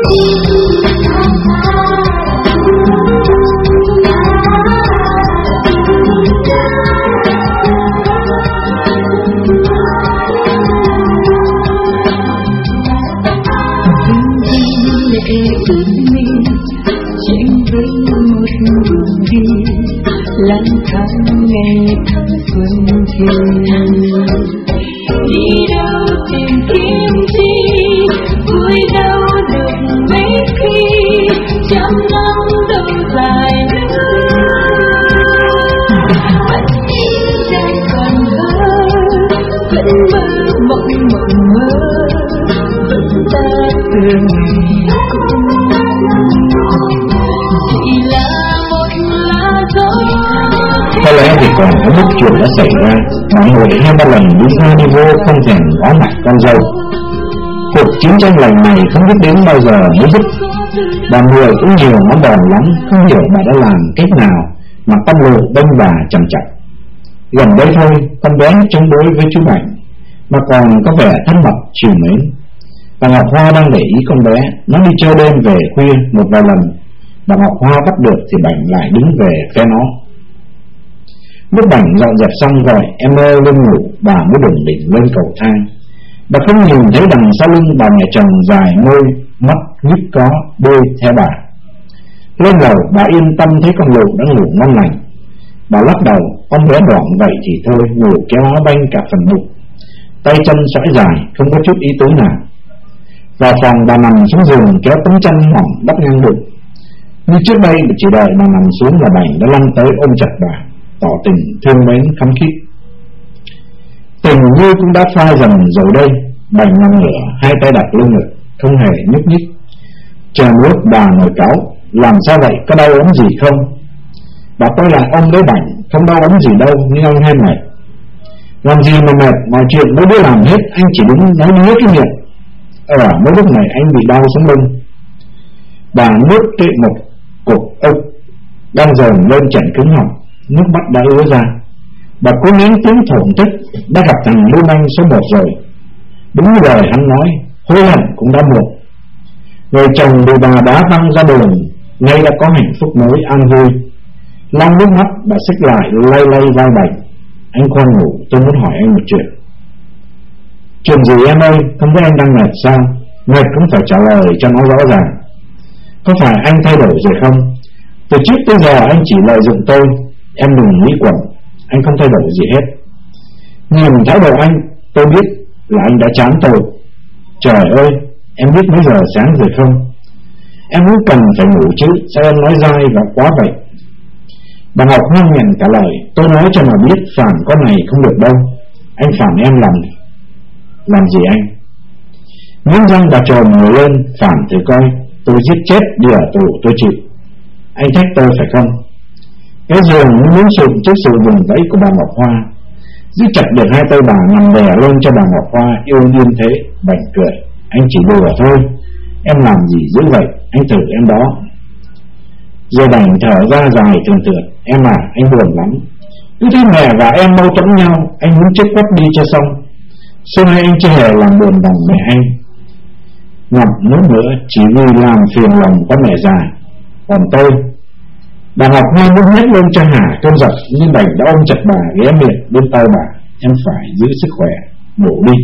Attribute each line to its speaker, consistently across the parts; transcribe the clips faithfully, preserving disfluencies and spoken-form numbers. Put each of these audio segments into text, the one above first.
Speaker 1: lang thang ngày tháng xuân thiên, đi đâu tìm kiếm gì, vui đâu được mấy khi trăm năm đâu dài nữa. Vẫn đang còn thơ, vẫn mơ mộng mộng mơ, vẫn ta từng cùng chỉ là một lá gió.
Speaker 2: Có lẽ vì còn có mức chuyện đã xảy ra, mọi người hai ba lần đi ra đi vô không thèm ngó mặt con dâu. Cuộc chiến tranh lần này không biết đến bao giờ mới dứt. Bà Mười cũng nhiều ngó đòn lắm, không hiểu bà đã làm cách nào mà tâm lộ đông bà chầm chặt. Gần đây thôi, con bé chống đối với chú Bảnh, mà còn có vẻ thân mật chiều mến. Bà Ngọc Hoa đang để ý con bé, nó đi chơi đêm về khuya một vài lần. Bà Ngọc Hoa bắt được thì Bảnh lại đứng về phe nó. Lúc Bảnh dọn dẹp xong rồi em ơi lên ngủ, bà mới đủng đỉnh lên cầu thang. Bà không nhìn thấy đằng sau lưng bà mẹ chồng dài môi, mắt nhíp có bôi theo bà. Lên lầu bà yên tâm thấy con Lụ đã ngủ ngon lành. Bà lắc đầu, con bé đoạn vậy thì thôi, ngủ kéo áo banh cả phần bụng, tay chân xoãi dài, không có chút ý tứ nào. Vào phòng bà nằm xuống giường kéo tấm chăn mỏng đắp ngang bụng. Như trước đây chỉ đợi bà nằm xuống là Bảnh đã lăn tới ôm chặt bà, tỏ tình thương mến khắm khít. Tình như cũng đã phai dần rồi đây. Bảnh nằm ngửa, hai tay đặt lưng ngực, không hề nhúc nhích. Chờ nước bà ngồi cáu, làm sao vậy, có đau ốm gì không? Bà quay lại ôm lấy Bảnh, không đau ốm gì đâu, nhưng anh hay mệt. Làm gì mà mệt, mọi chuyện mấy đứa làm hết, anh chỉ đứng nói nhớ cái miệng. Ở mấy lúc này anh bị đau sống lưng. Bà nuốt cái một cục ốc đang dồn lên chảy cứng họng, nước mắt đã ứa ra. Bà cố nén tiếng thổn thức, đã gặp thằng Lưu Manh số một rồi. Đúng như lời hắn nói, hối hận cũng đã muộn. Người chồng bị bà đá văng ra đường, nay đã có hạnh phúc mới an vui. Lau nước mắt, bà xích lại lay lay vai Bảnh. Anh khoan ngủ, tôi muốn hỏi anh một chuyện. Chuyện gì em ơi, không thấy anh đang mệt sao? Mệt cũng phải trả lời cho nó rõ ràng. Có phải anh thay đổi rồi không? Từ trước tới giờ anh chỉ lợi dụng tôi. Em đừng nghĩ quẩn, anh không thay đổi gì hết. Nhìn thái độ anh, tôi biết là anh đã chán tôi. Trời ơi, em biết mấy giờ sáng rồi không? Em cũng cần phải ngủ chứ, sao em nói dai và quá vậy? Bà Ngọc hoang nhận cả lời. Tôi nói cho mà biết phản con này không được đâu. Anh phản em làm Làm gì anh? Nghiến răng bà trồm ngồi lên, phản thử coi. Tôi giết chết đi ở tù tôi chịu. Anh trách tôi phải không? Cái giường muốn sụp trước sự vùng vẫy của bà Ngọc Hoa. Giữ chặt được hai tay bà nằm đè lên cho bà Ngọc Hoa yêu nhiên thế. Bảnh cười. Anh chỉ đùa thôi. Em làm gì dữ vậy? Anh thử em đó. Rồi Bảnh thở ra dài thường thường. Em à, anh buồn lắm. Cứ thấy mẹ và em mâu thuẫn nhau, anh muốn chết quất đi cho xong. Sau này anh chưa hề làm buồn bằng mẹ anh. Ngọc nước nữa chỉ vì làm phiền lòng có mẹ già. Còn tôi, bà Ngọc Hoa muốn hét lên cho hả cơn giận, nhưng Bảnh đã ôm chặt bà ghé miệng bên tai bà. Em phải giữ sức khỏe, ngủ đi.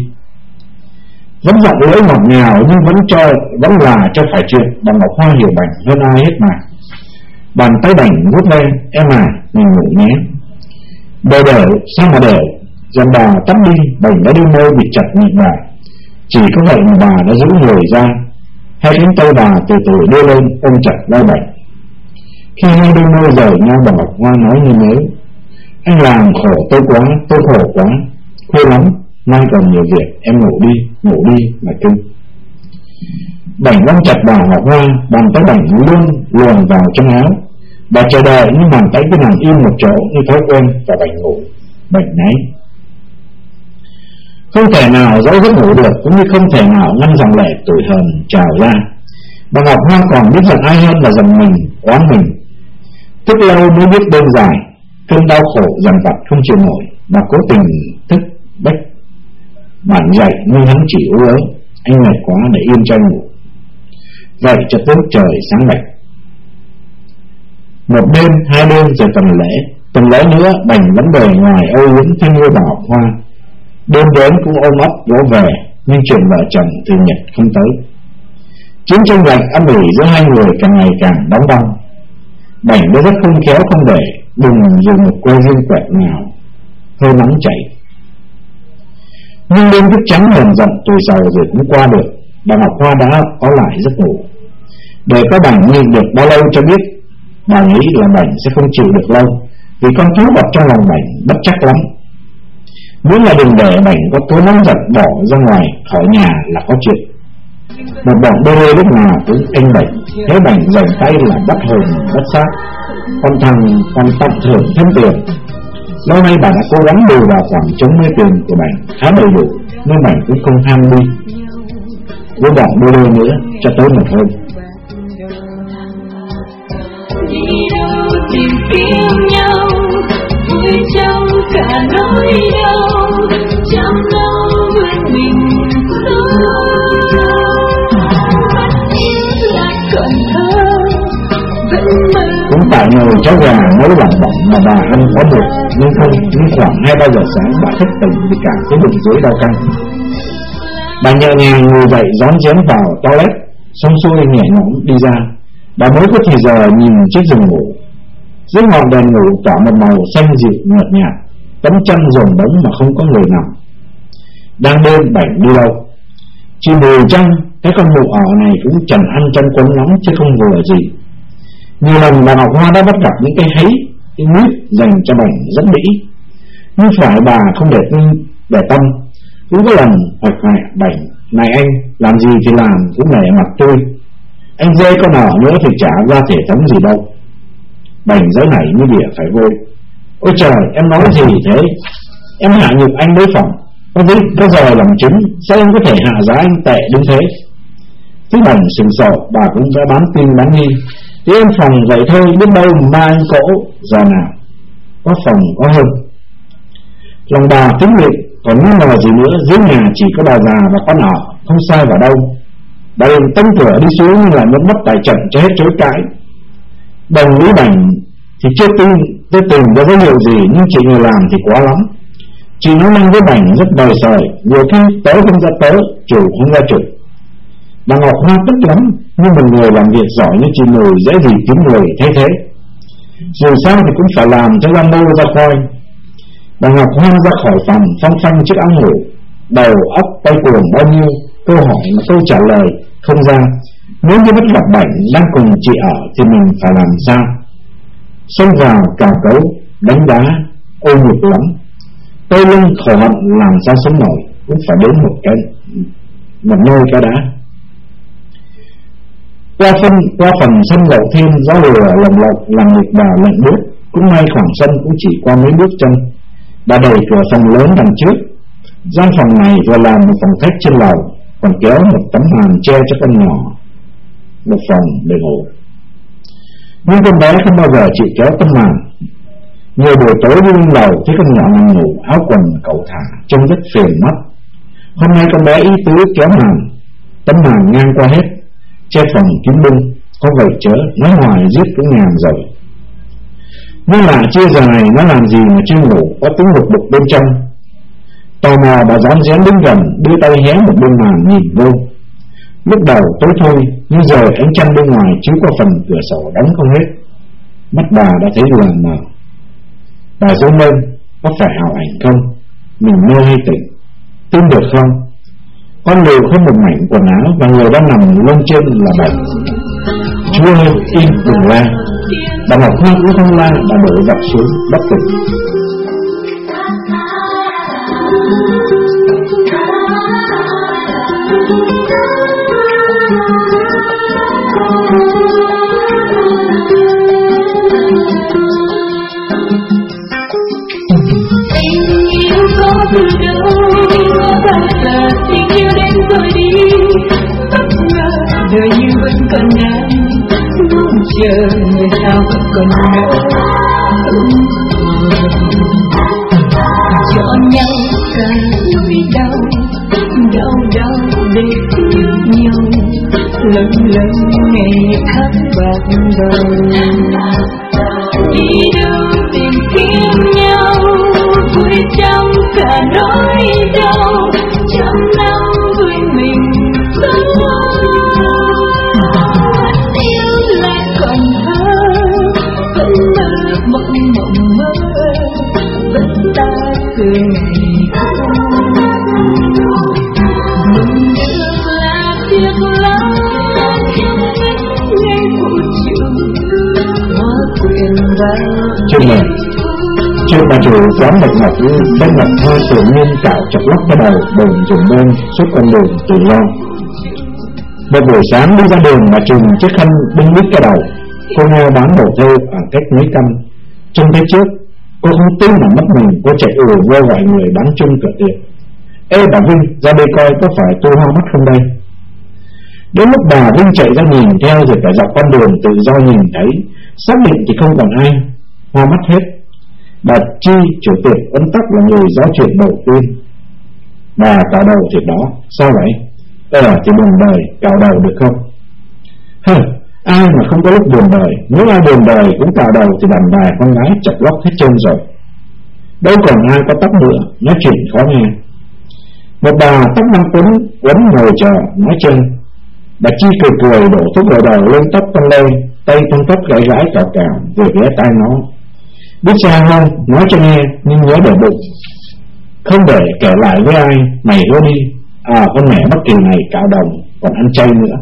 Speaker 2: Vẫn giọng lưỡi ngọt ngào nhưng vẫn cho vẫn là cho phải chuyện. Bà Ngọc Hoa hiểu Bảnh hơn ai hết mà. Bàn tay Bảnh vuốt lên. Em à, mình ngủ nhé. Đều đều, sao mà đều? Dần bà tắt đi, Bảnh đã đưa môi bị chặt nhịn lại. Chỉ có vậy mà bà đã giữ người ra. Hai cánh tay bà từ từ đưa lên ôm chặt vai Bảnh. Khi hai đôi môi rời nhau, bà Ngọc Hoa nói như nếu. Anh làm khổ tôi quá, tôi khổ quá, khuya lắm, mai còn nhiều việc, em ngủ đi, ngủ đi mà cưng. Bảnh ôm chặt bà Ngọc Hoa, bàn tay Bảnh luôn luồn vào trong áo. Bà chờ đợi nhưng bàn tay cứ nằm im một chỗ như thói quen và Bảnh ngủ. Bảnh náy. Không thể nào dẫu giấc ngủ được, cũng như không thể nào ngăn dòng lệ tủi hờn trào ra. Bà Ngọc Hoa còn biết giận ai hơn là giận mình, oán mình. Thức lâu mới biết đơn dài, cơn đau khổ dằn vặt không chịu nổi. Bà cố tình thức bách bản dậy nhưng hắn chỉ ú ớ. Anh mệt quá để yên cho anh ngủ. vậy cho tới trời sáng bạch. Một đêm, hai đêm rồi tuần lễ, tuần lễ nữa Bành vẫn về ngoài âu yếm thêm nuôi bà Ngọc Hoa. Đêm đến cũng ôm ấp vỗ về, nhưng chuyện vợ chồng thì nhật không tới. Chiến tranh lạnh âm ỉ giữa hai người càng ngày càng đóng băng. Bành đã rất không khéo không để đừng dùng một que riêng quẹt nào, hơi nóng chảy. Nhưng đêm thức trắng lần giận tuổi giàu rồi cũng qua được. Bà Ngọc Hoa đã có lại giấc ngủ. Để có Bành nhìn được bao lâu cho biết, bà nghĩ là Bành sẽ không chịu được lâu, vì con thú vật trong lòng Bành bất chắc lắm. Muốn là đừng để Bành có cớ nóng giận bỏ ra ngoài khỏi nhà là có chuyện. Một bọn bê lê lúc nào cũng anh Bành, thấy Bành dành tay là bắt hồn bắt xác, con thằng còn tận thưởng thêm tiền. Lâu nay bà đã cố gắng bù vào khoảng chống mê tiền của Bành khá đầy đủ, nhưng Bành cũng không ham đi với bọn bê lê nữa. Cho tới một hôm,
Speaker 1: đi đâu tìm kiếm nhau, vui trong cả nỗi đau, trong lâu vươn mình
Speaker 2: cũng tại ngồi cháu gà nấu lòng bỏng mà bà ăn có được, nhưng không, nhưng khoảng hai ba giờ sáng bà thức tỉnh vì cảm thấy bụng dưới đau căng. Bà nhẹ nhàng ngồi dậy rón rén vào toilet, xong xuôi nhẹ nhõm đi ra. Bà mới có thời giờ nhìn chiếc giường ngủ. Dưới ngọn đèn ngủ tỏa một màu xanh dịu nhợt nhạt, tấm chăn dồn đống mà không có người nằm. Đang đêm Bành đi đâu? Chị Mùi chăng, cái con mụ ỏ này cũng trần ăn chân quấn lắm chứ không vừa gì. Nhiều lần bà Ngọc Hoa đã bắt gặp những cái hấy, cái nguyết dành cho Bành rất mỹ, nhưng phải bà không để để tâm. Cứ có lần hoặc mẹ Bành, này anh làm gì thì làm, cũng nể mặt tôi. Anh dê con nở nữa thì chả ra thể thống gì đâu. Bành giấy này như đỉa phải vôi. Ôi trời, em nói gì thế? Em hạ nhục anh đối phòng, có biết có giờ làm chứng, sao em có thể hạ giá anh tệ đến thế? Thứ Bành sừng sộ, bà cũng đã bán tin bán nghi. Thế em phòng vậy thôi, biết đâu mà anh cỗ giờ nào có phòng có hơn. Lòng bà tính nguyện, còn nghi ngờ gì nữa, dưới nhà chỉ có bà già và con ở, không sai vào đâu. Bà liền tông cửa đi xuống nhưng lại mất mất tại trận cho hết chối cãi. Đồng ý Bành thì chưa tin tôi tìm ra dấu hiệu gì, nhưng chị người làm thì quá lắm. Chị nói năng với Bành rất đời sời, nhiều khi tớ không ra tớ, chủ không ra chủ. Bà Ngọc Hoa tức lắm, nhưng một người làm việc giỏi như chị Mùi dễ gì kiếm người thay thế. Dù sao thì cũng phải làm cho ra mô ra coi. Bà Ngọc Hoa ra khỏi phòng phăng phăng chiếc áo ngủ, đầu óc tay cuồng bao nhiêu câu hỏi mà câu trả lời không ra. Nếu như bất gặp Bành đang cùng chị ở thì mình phải làm sao? Xông vào cào cấu, đánh đá, ô nhục lắm. Tôi lưng khổ hận làm sao sống nổi, cũng phải đến một cái một nơi cái đá. Qua phân qua phần sân lậu thêm gió lửa lồng lộng làm việc bà lạnh buốt. Cũng may khoảng sân cũng chỉ qua mấy bước chân. Bà đẩy cửa phòng lớn đằng trước. Gian phòng này vừa làm một phòng khách trên lầu, còn kéo một tấm màn che cho con nhỏ một phòng để ngủ. Nhưng con bé không bao giờ chịu kéo tấm màn. Nhiều buổi tối đi lên lầu thấy con nhỏ nằm ngủ, áo quần cậu thả trông rất phiền mắt. Hôm nay con bé ý tứ kéo màn, tấm màn ngang qua hết, che phòng kín bưng, có vậy chớ nói ngoài giết cũng nhàm rồi. Nhưng mà chưa giờ này nó làm gì mà chưa ngủ, có tiếng lục đục bên trong. Tò mò bà rón rén đứng gần, đưa tay hé một bên màn nhìn vô. Lúc đầu tối thôi, nhưng giờ ánh trăng bên ngoài chiếu qua phần cửa sổ đóng không hết. Mắt bà đã thấy lờ mờ. Bà run lên, có phải ảo ảnh không? Mình mơ hay tỉnh? Tin được không? Con đều không một mảnh quần áo và người đang nằm lên trên là Bành. Chúa ơi, im đừng la. Bà Ngọc Hoa cũng không la, đã đổ dập xuống bất tỉnh.
Speaker 1: Từ đâu bao giờ tình yêu đến rồi đi, bất ngờ đời như vẫn còn đang mong chờ người sao vẫn còn nữa. Cho nhau cả nỗi đau, đau đau để yêu nhau, lần lần ngày khác bạc đầu. Đi đâu tìm kiếm nhau vui trong cả nỗi đau, trăm năm vui mình sống. Yêu lại còn thơ vẫn mơ mộng mộng mơ, vẫn ta cười ngày không. Mừng được là tiếc lắm không biết ngày vũ trụ hoa quyền vào.
Speaker 2: Chương này Chưa bà chủ quán Bạch Ngọc Bạch Ngọc Thơ tự nhiên cạo chọc lóc cái đầu bồn dùng bên suốt con đường tự lo. Một buổi sáng đi ra đường mà trùng chiếc khăn bưng bít cái đầu. Cô nghe bán đồ thơ ở cách mấy căn. Trông thấy trước cô không tin là mất mình. Cô chạy ù vô gọi người bán chung cửa tiệm. Ê bà Vinh, ra đây coi có phải tôi hoa mắt không đây? Đến lúc bà Vinh chạy ra nhìn theo rồi cả dọc con đường tự do nhìn thấy, xác định thì không còn ai, hoa mắt hết. Bà Chi chủ tiệm ấn tắc là người giáo chuyện đầu tiên. Bà cạo đầu thì đó, sao vậy? Ờ thì buồn đời, cạo đầu được không? Hừ, ai mà không có lúc buồn đời. Nếu ai buồn đời cũng cạo đầu thì đàn bà con gái chặt lóc hết trơn rồi. Đâu còn ai có tóc nữa, nói chuyện khó nghe. Một bà tóc năm quấn quấn ngồi chờ nói chân. Bà Chi cười cười đổ thuốc gội đầu lên tóc con lê, tay con tóc gãi gãi cào cào rồi ghé tai nó. Biết sao không, nói cho nghe nhưng nhớ để bụng, không để kể lại với ai. Mày hứa đi, à con mẹ bất kỳ này cạo đồng còn ăn chay nữa.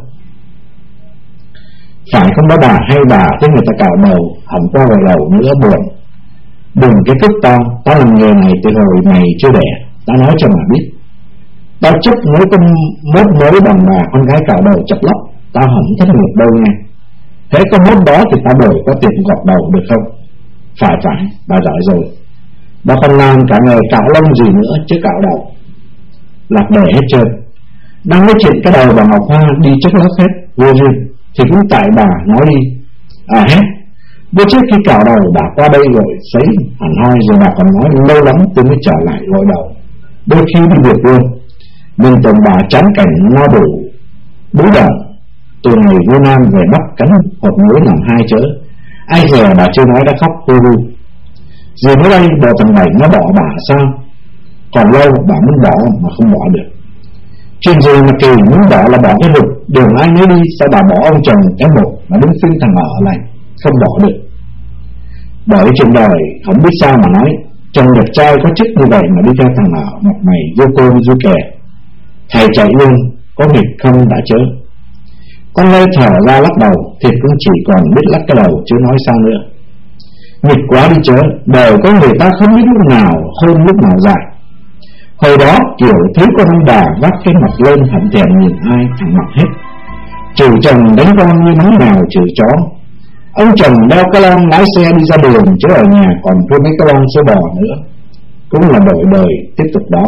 Speaker 2: Phải không đó bà, hay bà thấy người ta cạo đầu hỏng qua vào đầu nữa buồn. Đừng cái tức to, tao làm nghề này từ hồi mày chưa đẻ, tao nói cho mà biết. Tao chấp mấy con mốt mới đàn bà con gái cạo đầu chập lóc, tao không thất nghiệp đâu nha. Thế con mốt đó thì tao đổi có tiền gọt đầu được không? Phải phải, bà giỏi rồi. Bà còn làm cả nghề cạo lông gì nữa chứ cạo đầu. Lạc đề hết trơn. Đang nói chuyện cái đầu bà Ngọc Hoa đi chất lót hết vô duyên thì cũng tại bà nói đi. À hết, bữa trước khi cạo đầu bà qua đây rồi sấy hẳn hoi rồi bà còn nói lâu lắm tôi mới trở lại gội đầu, đôi khi đi việc luôn. Mình tưởng bà chán cảnh no đủ bú đợn từ ngày vô Nam về Bắc cắn hột muối làm hai chớ. Ai giờ bà chưa nói đã khóc hu hu. Rồi mới đây bộ thằng này nó bỏ bà sao? Còn lâu bà muốn bỏ mà không bỏ được. Chuyện gì mà kỳ muốn bỏ là bỏ cái vực. Đường ai nấy đi, sao bà bỏ ông chồng cái một mà đứng xin thằng ở lại không bỏ được. Bởi chuyện đời không biết sao mà nói. Chồng đẹp trai có chức như vậy mà đi theo thằng ở mặt mày vô côn vô kè. Thầy chạy luôn, có nghịch không đã chớ. Con Lê thở ra lắc đầu, thiệt cũng chỉ còn biết lắc cái đầu chứ nói sao nữa. Nghịch quá đi chớ, đời có người ta không biết lúc nào hôn lúc nào dại. Hồi đó kiểu thấy con ông bà vắt cái mặt lên hẳn thèm nhìn ai thẳng mặt hết. Chửi chồng đánh con như mắng nào chửi chó. Ông chồng đeo cái lon lái xe đi ra đường chứ ở nhà còn thuê mấy cái lon sữa bò nữa. Cũng là đổi đời tiếp tục đó.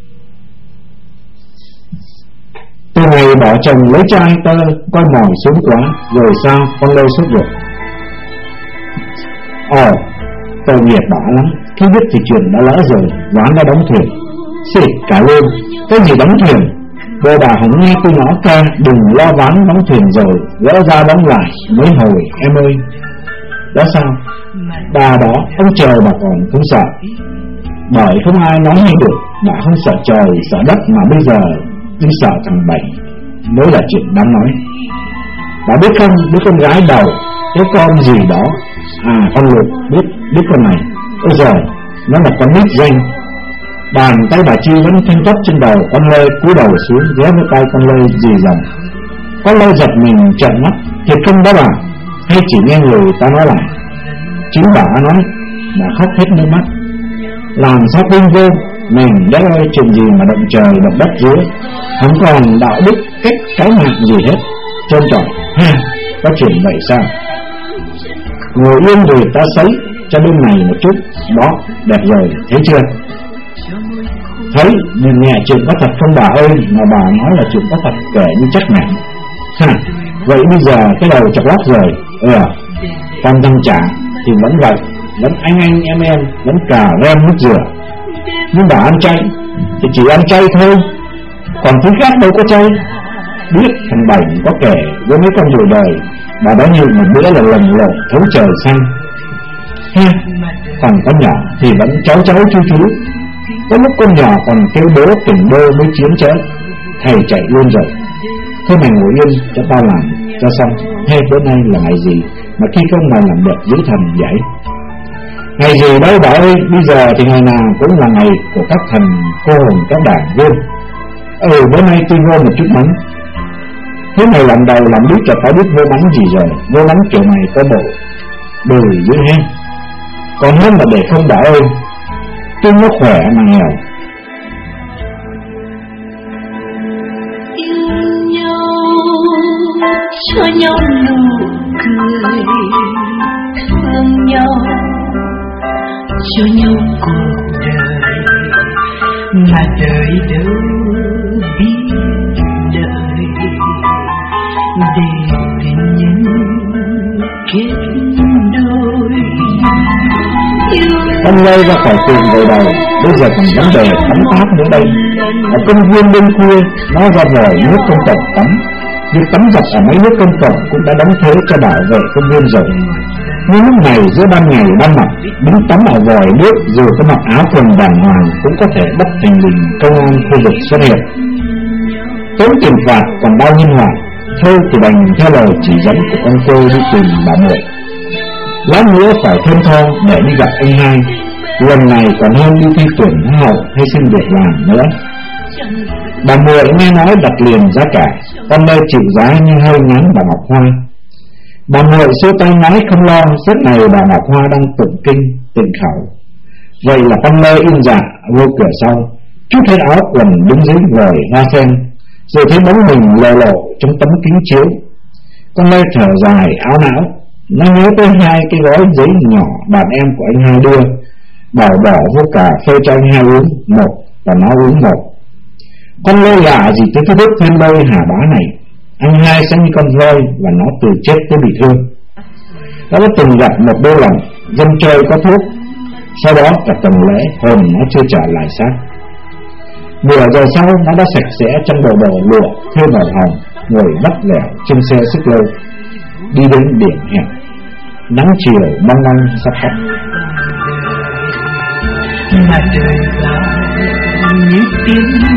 Speaker 2: Từ ngày bỏ chồng lấy trai tơ coi mỏi xuống quá. Rồi sao con Lê sốt ruột. Ồ, tội nghiệp bà lắm. Khi biết thì chuyện đã lỡ rồi, ván đã đóng thuyền. Xịt cả lên, cái gì đóng thuyền? Cô bà không nghe tôi nói ca, đừng lo ván đóng thuyền rồi, gỡ ra đóng lại mấy hồi em ơi. Đó sao? Bà đó, ông trời bà còn không sợ. Bởi không ai nói hay được, bà không sợ trời, sợ đất mà bây giờ đi sợ thằng Bảy mới là chuyện đáng nói. Bà biết không, đứa con gái đầu, cái con gì đó, à con Lục, biết, biết con này. Ôi giời, nó là con nít danh. Bàn tay bà Chi vẫn thanh thoát trên đầu. Con Lê cúi đầu xuống ghé với tay con Lê dì dầm. Con Lê giật mình trợn mắt. Thiệt không đó bà? Hay chỉ nghe người ta nói lại? Chính bà nói. Bà khóc hết nước mắt. Làm sao quên vô. Mình đấy ơi, chuyện gì mà động trời động đất dưới, không còn đạo đức cách cái mạng gì hết. Trơn trọi ha, có chuyện vậy sao? Ngồi yên rồi ta sấy cho bên này một chút. Đó, đẹp rồi, thấy chưa? Thấy, nhưng nghe chuyện có thật không bà ơi. Mà bà nói là chuyện có thật kể như chắc nặng. Ha, vậy bây giờ cái đầu chọc lóc rồi. Ừ à, còn thằng trả thì vẫn vậy, vẫn anh anh em em, vẫn cà rem nước dừa. Nhưng bà ăn chay thì chỉ ăn chay thôi, còn thứ khác đâu có chay. Biết thằng Bảy có kẻ với mấy con rồi đời, bà đã như một bữa là lần lộn thấu trời xanh. Ha, còn con nhỏ thì vẫn cháu cháu chú chú. Có lúc con nhỏ còn kêu bố tỉnh đô mới chiến chết. Thầy chạy luôn rồi. Thôi mày ngồi yên cho tao làm cho xong. Hay bữa nay là ngày gì mà khi không mày làm đẹp dữ thần vậy? Ngày gì đâu bà ơi, bây giờ thì ngày nào cũng là ngày của các thần cô hồn các đảng vương. Ừ, bữa nay tôi vô một chút mắm. Thế mày làm đầu làm biết cho tao biết vô mắm gì rồi. Vô mắm kiểu này có bộ đùi dữ hen. Còn hơn là để không bà ơi. Tôi nó khỏe mà nghèo.
Speaker 1: Yêu nhau cho nhau nụ cười, thương nhau cho nhau cuộc đời, mà đời đâu biết đời để tình nhân kết đôi.
Speaker 2: Ông lây ra khỏi tường về đầu, bây giờ còn vấn đề tắm táp nữa đây. Ở công viên bên kia, nó ra vòi nước công cộng tắm. Việc tắm giặt ở mấy nước công cộng cũng đã đóng thuế cho bảo vệ công viên rồi. Nhưng lúc này giữa ban ngày ban mặt, đứng tắm ở vòi nước dù có mặc áo quần đàng hoàng cũng có thể bất thình lình công an khu vực xuất hiện. Tốn tiền phạt còn bao nhiêu hoạt. Thôi thì đành theo lời chỉ dẫn của con cô đi tìm bà muội. Lát nữa phải thêm thon để đi gặp anh hai. Lần này còn hơn đi thi tuyển hoa hậu hay xin việc làm nữa. Bà muội nghe nói đặt liền giá cả, con đây chịu giá như hơi ngắn bà Ngọc Hoa. Bà muội xua tay nói không lo, giấc này bà Ngọc Hoa đang tụng kinh tịnh khẩu. Vậy là con lê in dạ vô cửa sau, chút thấy áo quần đứng dưới vòi hoa sen, rồi thấy bóng mình lờ lộ trong tấm kính chiếu. Con lê thở dài áo não, nó nhớ tới hai cái gói giấy nhỏ bạn em của anh hai đưa, bảo bỏ vô cà phê cho anh hai uống một và nó uống một. Con lê lạ gì tới cái vết thêm đôi hà bá này. Anh hai sẽ như con voi và nó từ chết tới bị thương. Nó đã từng gặp một đôi lòng dân chơi có thuốc. Sau đó cả tuần lễ hồn nó chưa trả lại xác. Nửa giờ sau nó đã sạch sẽ trong bộ đồ lụa thêm màu hồng, ngồi bắt lẻo trên xe xích lô đi đến điểm hẹn. Nắng chiều mong mong sắp tắt.
Speaker 1: Mà đời vào như tiếng